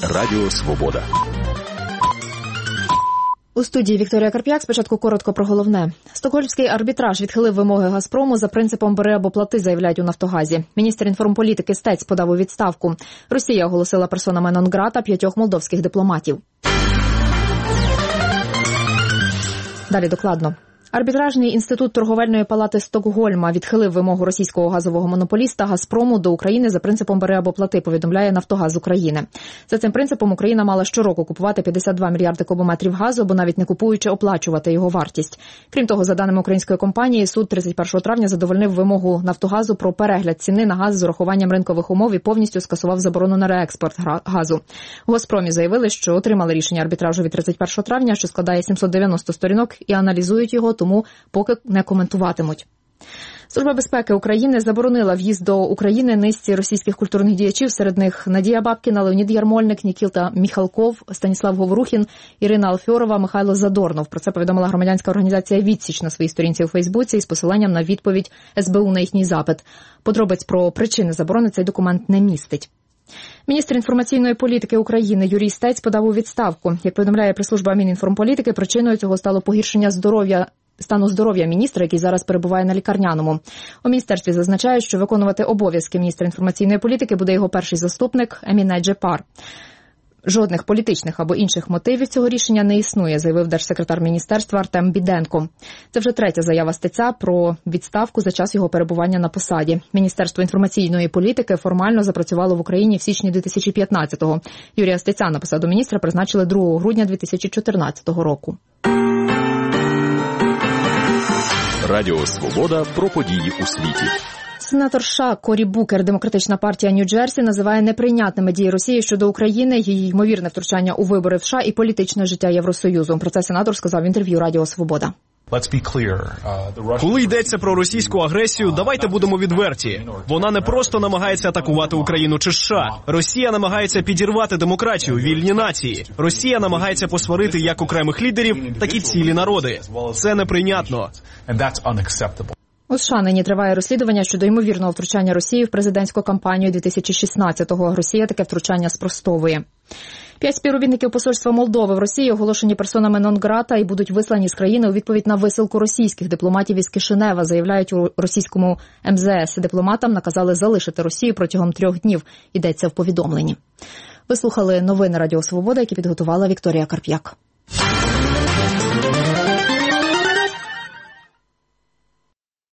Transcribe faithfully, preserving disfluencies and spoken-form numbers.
Радіо Свобода. У студії Вікторія Карп'як. Спочатку коротко про головне. Стокгольмський арбітраж відхилив вимоги «Газпрому» за принципом «бери або плати», заявляють у «Нафтогазі». Міністр інформполітики Стець подав у відставку. Росія оголосила персонами нон-грата п'ятьох молдовських дипломатів. Далі докладно. Арбітражний інститут торговельної палати Стокгольма відхилив вимогу російського газового монополіста «Газпрому» до України за принципом «бери або плати», повідомляє «Нафтогаз України». За цим принципом Україна мала щороку купувати п'ятдесят два мільярди кубометрів газу, або навіть не купуючи оплачувати його вартість. Крім того, за даними української компанії, суд тридцять першого травня задовольнив вимогу «Нафтогазу» про перегляд ціни на газ з урахуванням ринкових умов і повністю скасував заборону на реекспорт газу. У «Газпромі» заявили, що отримали рішення арбітражу від тридцять першого травня, що складає сімсот дев'яносто сторінок, і аналізують його, тому поки не коментуватимуть. Служба безпеки України заборонила в'їзд до України низці російських культурних діячів, серед них Надія Бабкіна, Леонід Ярмольник, Нікіта Міхалков, Станіслав Говорухін, Ірина Алфьорова, Михайло Задорнов. Про це повідомила громадянська організація «Відсіч» на своїй сторінці у Фейсбуці із посиланням на відповідь ес бе у на їхній запит. Подробиць про причини заборони цей документ не містить. Міністр інформаційної політики України Юрій Стець подав у відставку. Як повідомляє прес-служба Мінінформполітики, причиною цього стало погіршення здоров'я стану здоров'я міністра, який зараз перебуває на лікарняному. У міністерстві зазначають, що виконувати обов'язки міністра інформаційної політики буде його перший заступник Еміне Джепар. Жодних політичних або інших мотивів цього рішення не існує, заявив держсекретар міністерства Артем Біденко. Це вже третя заява Стеця про відставку за час його перебування на посаді. Міністерство інформаційної політики формально запрацювало в Україні в січні дві тисячі п'ятнадцятого. Юрія Стеця на посаду міністра призначили другого грудня дві тисячі чотирнадцятого року. Радіо Свобода про події у світі. Сенатор США Корі Букер, демократична партія Нью-Джерсі, називає неприйнятними дії Росії щодо України, її ймовірне втручання у вибори в США і політичне життя Євросоюзу. Про це сенатор сказав в інтерв'ю Радіо Свобода. Коли йдеться про російську агресію, давайте будемо відверті. Вона не просто намагається атакувати Україну чи США. Росія намагається підірвати демократію, вільні нації. Росія намагається посварити як окремих лідерів, так і цілі народи. Це неприйнятно. У США нині триває розслідування щодо ймовірного втручання Росії в президентську кампанію дві тисячі шістнадцятого. Росія таке втручання спростовує. П'ять співробітників посольства Молдови в Росії оголошені персонами нон-грата і будуть вислані з країни у відповідь на висилку російських дипломатів із Кишинева, заявляють у російському ем зе ес. Дипломатам наказали залишити Росію протягом трьох днів, йдеться в повідомленні. Ви слухали новини Радіо Свобода, які підготувала Вікторія Карп'як.